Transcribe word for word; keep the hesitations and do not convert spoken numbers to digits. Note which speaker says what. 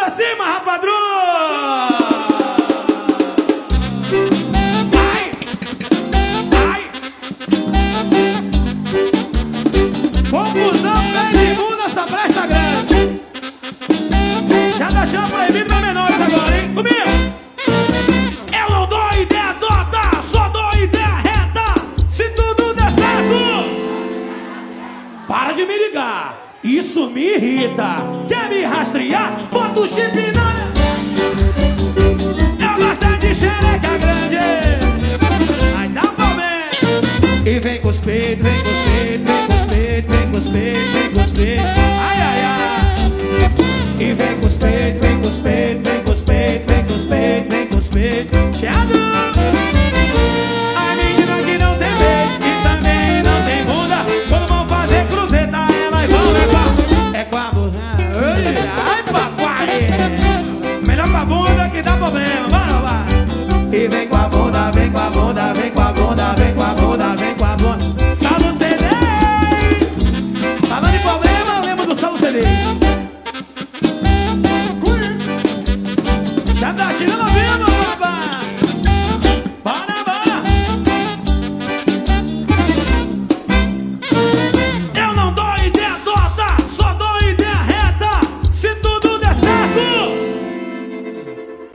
Speaker 1: pra cima, rapadrão! Ai! Ai! Confusão, pé de bunda, essa presta grande. Já tá chão proibido pra menores agora, hein? Comigo! Eu não dou ideia torta, só dou ideia reta. Se tudo der certo, para de me ligar, isso me irrita. Quer me rastrear? Bota o chip na... Eu gosto de xereca grande. Aí dá um problema. E vem com os peitos, vem com os peitos, vem com os peitos, vem com os peitos, vem com os peitos. Ai, ai, ai. E vem com os peitos, vem com os peitos, vem com os peitos, vem com os peitos, vem com os peitos. Cheado! A menina que não tem peito e também não tem bunda, quando vão fazer cruzeta, elas vão levar. É com a bunda. Ai, papai! Melhor com a bunda que dá problema. Bora, vai! E vem com a bunda, vem com a bunda, vem com a